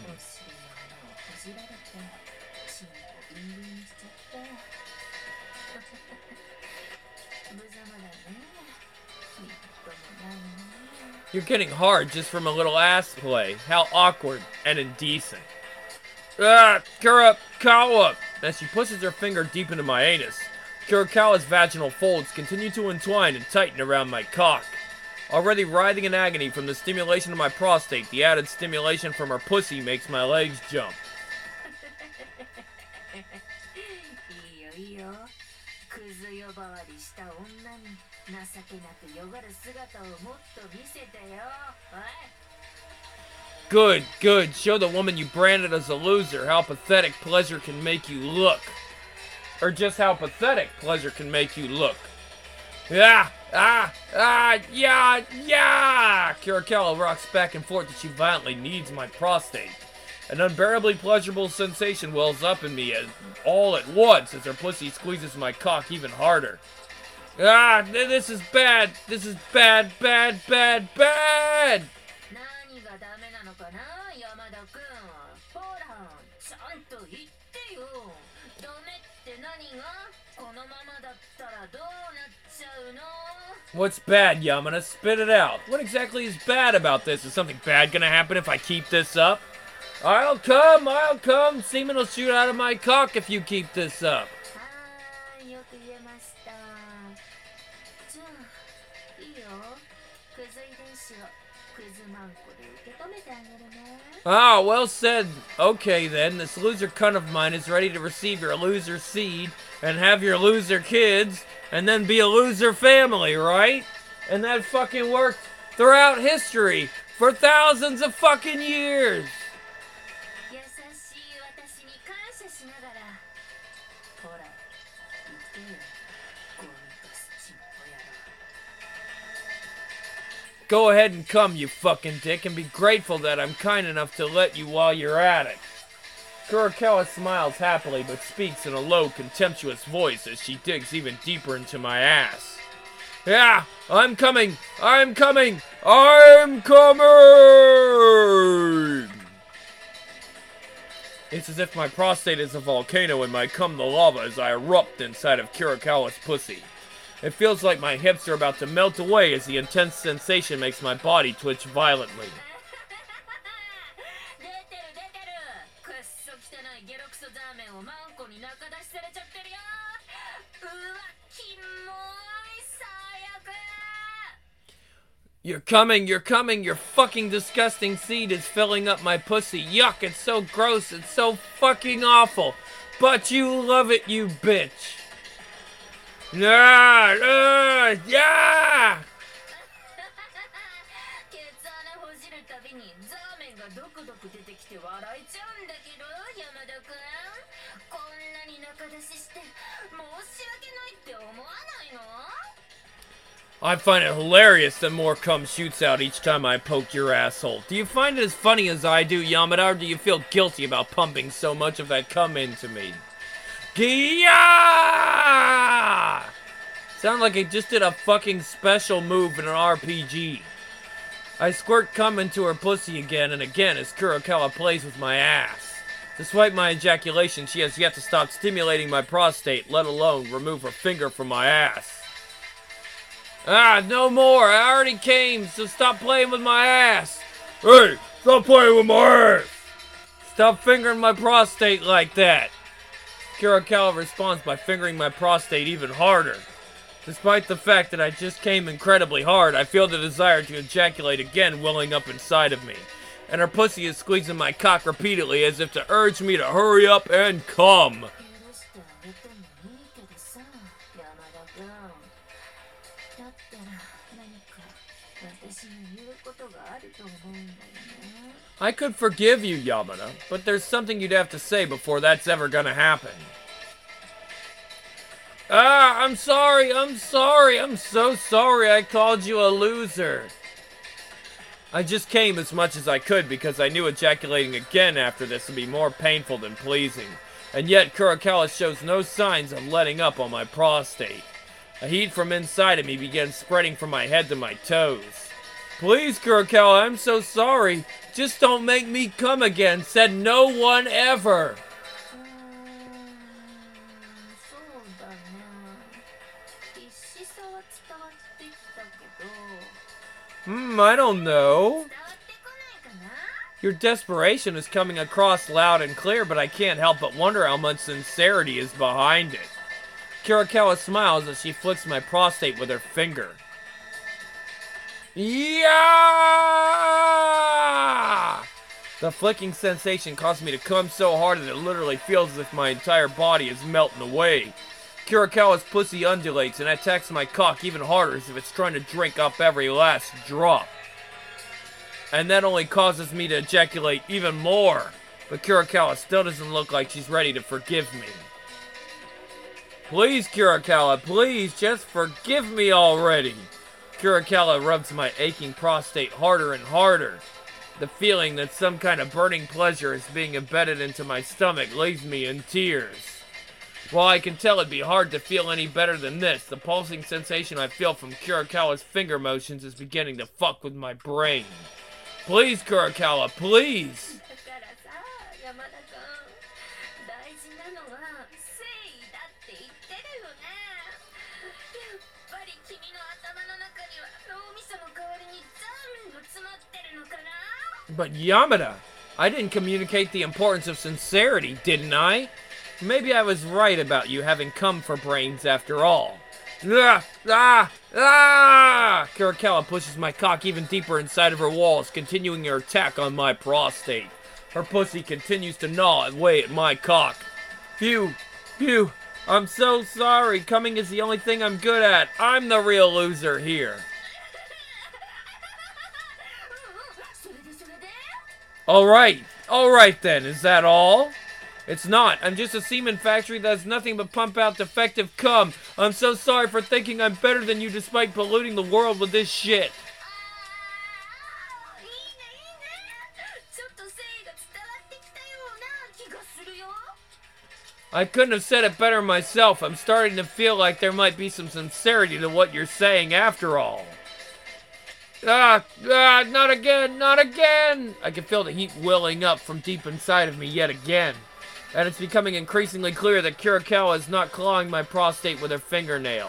You're getting hard just from a little ass play. How awkward and indecent. Ah, Kurokawa! As she pushes her finger deep into my anus, Kurokawa's vaginal folds continue to entwine and tighten around my cock. Already writhing in agony from the stimulation of my prostate, the added stimulation from her pussy makes my legs jump. Good, good. Show the woman you branded as a loser how pathetic pleasure can make you look. Or just how pathetic pleasure can make you look. Yeah, ah, ah, yeah, yeah! Kurokawa rocks back and forth as she violently kneads my prostate. An unbearably pleasurable sensation wells up in me as, all at once as her pussy squeezes my cock even harder. Ah, this is bad. This is bad, bad, bad, bad! What's bad, Yamana? Spit it out. What exactly is bad about this? Is something bad gonna happen if I keep this up? I'll come, I'll come. Semen will shoot out of my cock if you keep this up. Ah, well said. Okay then, this loser cunt of mine is ready to receive your loser seed and have your loser kids and then be a loser family, right? And that fucking worked throughout history for thousands of fucking years. Go ahead and come, you fucking dick, and be grateful that I'm kind enough to let you while you're at it. Kurokawa smiles happily but speaks in a low, contemptuous voice as she digs even deeper into my ass. Yeah, I'm coming! I'm coming! I'm coming! It's as if my prostate is a volcano and my cum the lava as I erupt inside of Kurokawa's pussy. It feels like my hips are about to melt away as the intense sensation makes my body twitch violently. You're coming, you're coming, your fucking disgusting seed is filling up my pussy. Yuck, it's so gross, it's so fucking awful. But you love it, you bitch. Yeah, uh, yeah! I find it hilarious that more cum shoots out each time I poke your asshole. Do you find it as funny as I do, Yamada, or do you feel guilty about pumping so much of that cum into me? Gya! Sound like I just did a fucking special move in an R P G. I squirt cum into her pussy again and again as Kurokawa plays with my ass. Despite my ejaculation, she has yet to stop stimulating my prostate, let alone remove her finger from my ass. Ah, no more. I already came, so stop playing with my ass. Hey, stop playing with my ass. Stop fingering my prostate like that. Kurokawa responds by fingering my prostate even harder. Despite the fact that I just came incredibly hard, I feel the desire to ejaculate again welling up inside of me. And her pussy is squeezing my cock repeatedly as if to urge me to hurry up and come. I could forgive you, Yamada, but there's something you'd have to say before that's ever gonna happen. Ah, I'm sorry, I'm sorry, I'm so sorry I called you a loser. I just came as much as I could because I knew ejaculating again after this would be more painful than pleasing. And yet Kurokawa shows no signs of letting up on my prostate. A heat from inside of me began spreading from my head to my toes. Please, Kurokawa, I'm so sorry. Just don't make me come again, said no one ever. Hmm, I don't know. Your desperation is coming across loud and clear, but I can't help but wonder how much sincerity is behind it. Kurokawa smiles as she flicks my prostate with her finger. Yeah! The flicking sensation caused me to come so hard that it literally feels as if my entire body is melting away. Kurokawa's pussy undulates and attacks my cock even harder as if it's trying to drink up every last drop. And that only causes me to ejaculate even more. But Kurokawa still doesn't look like she's ready to forgive me. Please, Kurokawa, please, just forgive me already. Kurokawa rubs my aching prostate harder and harder. The feeling that some kind of burning pleasure is being embedded into my stomach leaves me in tears. While I can tell it'd be hard to feel any better than this, the pulsing sensation I feel from Kurokawa's finger motions is beginning to fuck with my brain. Please, Kurokawa, please! But Yamada, I didn't communicate the importance of sincerity, didn't I? Maybe I was right about you having come for brains after all. Ah, ah, Ah! Kurikawa pushes my cock even deeper inside of her walls, continuing her attack on my prostate. Her pussy continues to gnaw away at my cock. Phew, phew, I'm so sorry. Coming is the only thing I'm good at. I'm the real loser here. Alright, alright then, is that all? It's not. I'm just a semen factory that does nothing but pump out defective cum. I'm so sorry for thinking I'm better than you despite polluting the world with this shit. I couldn't have said it better myself. I'm starting to feel like there might be some sincerity to what you're saying after all. Ah, ah, not again, not again! I can feel the heat welling up from deep inside of me yet again. And it's becoming increasingly clear that Kurikawa is not clawing my prostate with her fingernail.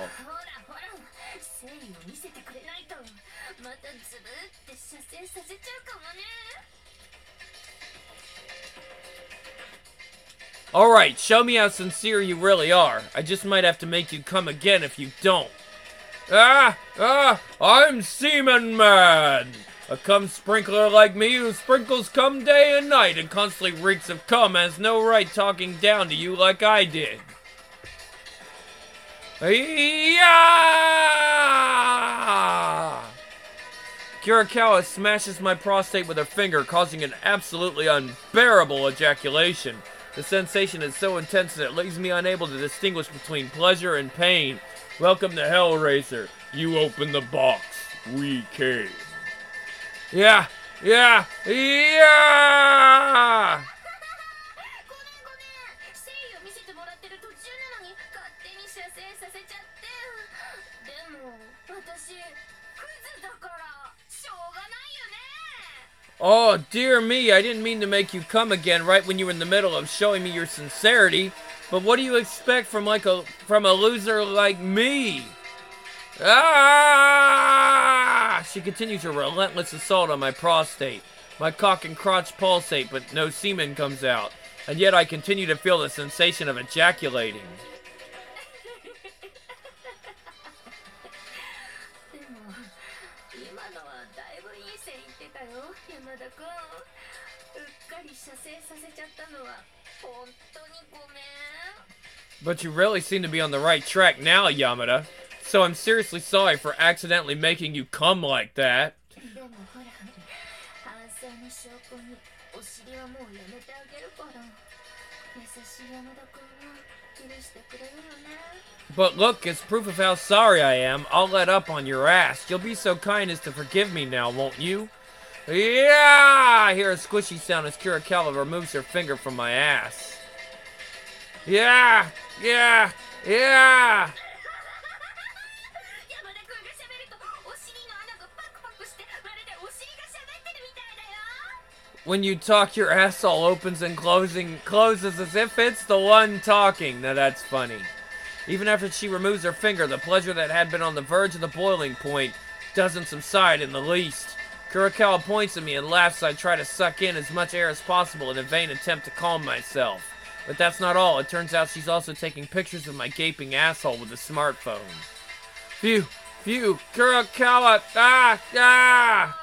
Alright, show me how sincere you really are. I just might have to make you come again if you don't. Ah! Ah! I'm Semen Man! A cum sprinkler like me who sprinkles cum day and night and constantly reeks of cum has no right talking down to you like I did. Yeah! Kurikawa smashes my prostate with her finger, causing an absolutely unbearable ejaculation. The sensation is so intense that it leaves me unable to distinguish between pleasure and pain. Welcome to Hellraiser. You open the box. We came. Yeah, yeah, yeah! Oh, dear me, I didn't mean to make you come again right when you were in the middle of showing me your sincerity. But what do you expect from like a from a loser like me? Ah! She continues her relentless assault on my prostate. My cock and crotch pulsate, but no semen comes out. And yet I continue to feel the sensation of ejaculating. But you really seem to be on the right track now, Yamada. So I'm seriously sorry for accidentally making you come like that. But look, as proof of how sorry I am, I'll let up on your ass. You'll be so kind as to forgive me now, won't you? Yeah! I hear a squishy sound as Kurikawa removes her finger from my ass. Yeah! Yeah! Yeah! When you talk, your asshole opens and closing closes as if it's the one talking. Now that's funny. Even after she removes her finger, the pleasure that had been on the verge of the boiling point doesn't subside in the least. Kurikawa points at me and laughs as I try to suck in as much air as possible in a vain attempt to calm myself. But that's not all. It turns out she's also taking pictures of my gaping asshole with a smartphone. Phew, phew, Kurikawa, ah, ah!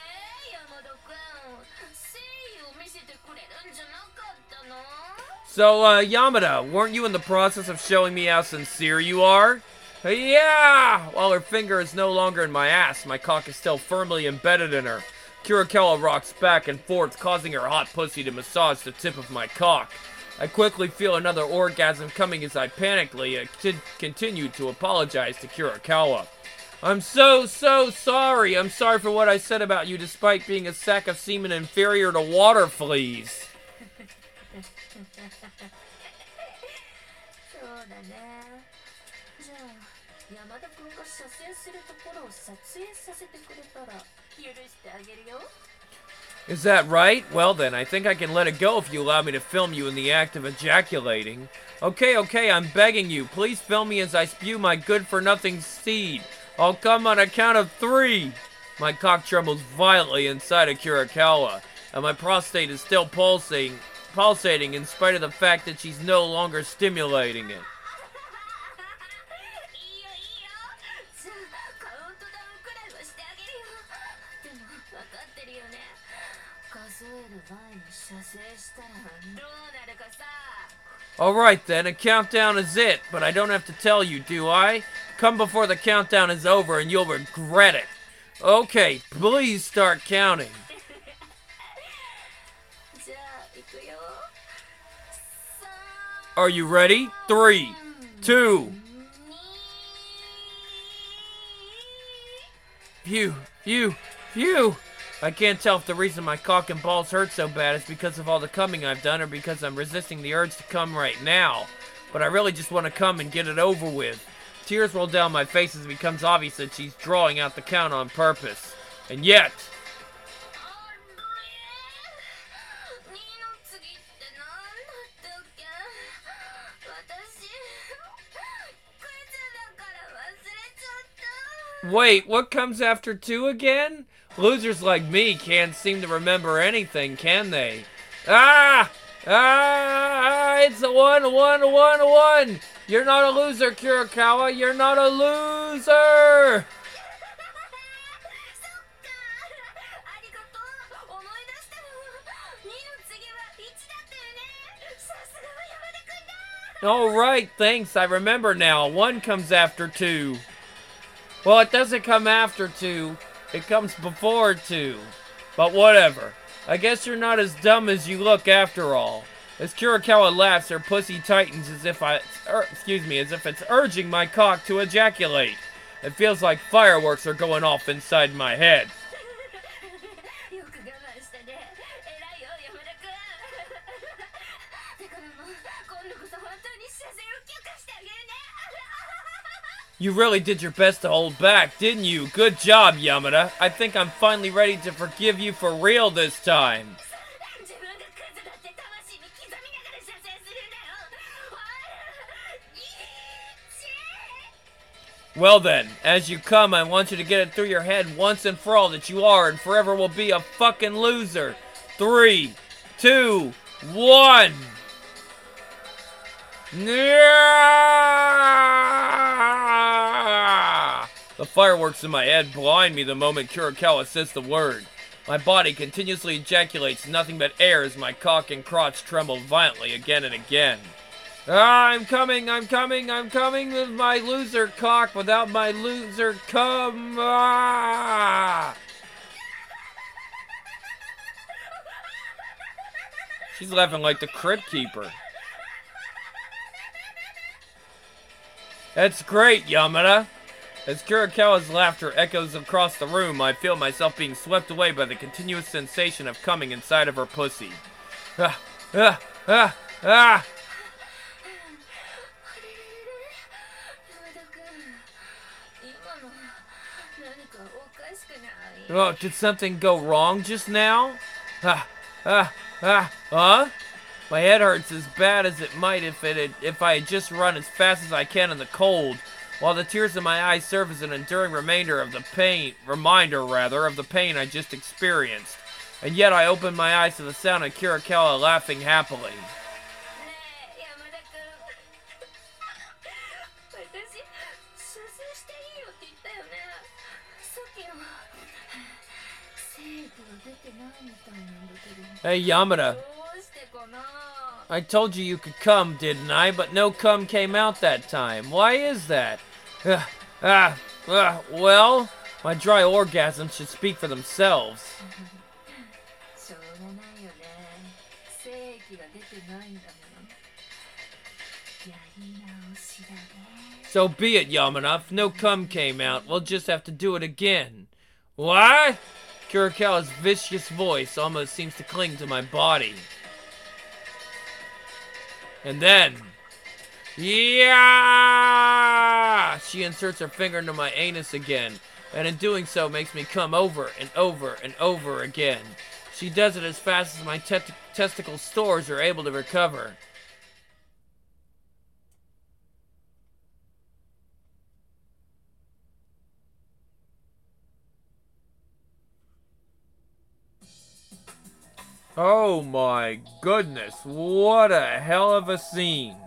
So, uh, Yamada, weren't you in the process of showing me how sincere you are? Yeah! While her finger is no longer in my ass, my cock is still firmly embedded in her. Kurikawa rocks back and forth, causing her hot pussy to massage the tip of my cock. I quickly feel another orgasm coming as I panically uh, t- continue to apologize to Kurikawa. I'm so, so sorry. I'm sorry for what I said about you despite being a sack of semen inferior to water fleas. Is that right? Well then, I think I can let it go if you allow me to film you in the act of ejaculating. Okay, okay, I'm begging you. Please film me as I spew my good-for-nothing seed. I'll come on a count of three. My cock trembles violently inside of Kurikawa, and my prostate is still pulsating, pulsating in spite of the fact that she's no longer stimulating it. Alright then, a countdown is it, but I don't have to tell you, do I? Come before the countdown is over and you'll regret it. Okay, please start counting. Are you ready? Three, two. Phew, phew, phew. I can't tell if the reason my cock and balls hurt so bad is because of all the coming I've done or because I'm resisting the urge to come right now. But I really just want to come and get it over with. Tears roll down my face as it becomes obvious that she's drawing out the count on purpose. And yet... Wait, what comes after two again? Losers like me can't seem to remember anything, can they? Ah! Ah! It's a one, a one, a one, a one! You're not a loser, Kurokawa! You're not a loser! Alright, thanks, I remember now. One comes after two. Well, it doesn't come after two. It comes before two. But whatever. I guess you're not as dumb as you look after all. As Kurokawa laughs, her pussy tightens as if I... Er, excuse me, as if it's urging my cock to ejaculate. It feels like fireworks are going off inside my head. You really did your best to hold back, didn't you? Good job, Yamada. I think I'm finally ready to forgive you for real this time. Well then, as you come, I want you to get it through your head once and for all that you are and forever will be a fucking loser. Three, two, one. The fireworks in my head blind me the moment Kurokawa says the word. My body continuously ejaculates nothing but air as my cock and crotch tremble violently again and again. Ah, I'm coming, I'm coming, I'm coming with my loser cock without my loser cum. Ah! She's laughing like the Crypt Keeper. That's great, Yamada. As Kurokawa's laughter echoes across the room, I feel myself being swept away by the continuous sensation of coming inside of her pussy. Ah, ah, ah, ah! Oh, did something go wrong just now? Ah, ah, ah, huh? My head hurts as bad as it might if it had, if I had just run as fast as I can in the cold, while the tears in my eyes serve as an enduring remainder of the pain, reminder rather, of the pain I just experienced. And yet I open my eyes to the sound of Kurokawa laughing happily. Hey, Yamada. I told you you could come, didn't I? But no cum came out that time. Why is that? Uh, ah, uh, well, my dry orgasms should speak for themselves. So be it, Yamada. If no cum came out, we'll just have to do it again. What? Kurokawa's vicious voice almost seems to cling to my body. And then, yeah! She inserts her finger into my anus again, and in doing so makes me come over and over and over again. She does it as fast as my te testicle stores are able to recover. Oh my goodness, what a hell of a scene.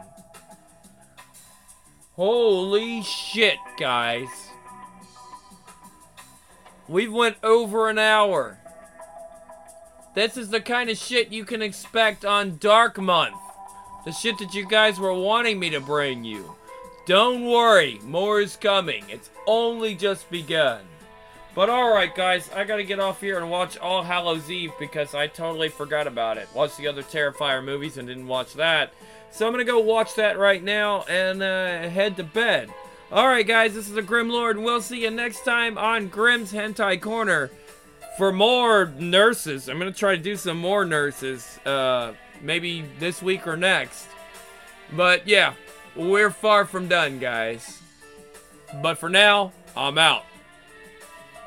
Holy shit, guys. We've went over an hour. This is the kind of shit you can expect on Dark Month. The shit that you guys were wanting me to bring you. Don't worry, more is coming. It's only just begun. But alright guys, I gotta get off here and watch All Hallows Eve because I totally forgot about it. Watched the other Terrifier movies and didn't watch that. So I'm gonna go watch that right now and uh, head to bed. Alright guys, this is the Grim Lord and we'll see you next time on Grimm's Hentai Corner for more nurses. I'm gonna try to do some more nurses, uh, maybe this week or next. But yeah, we're far from done guys. But for now, I'm out.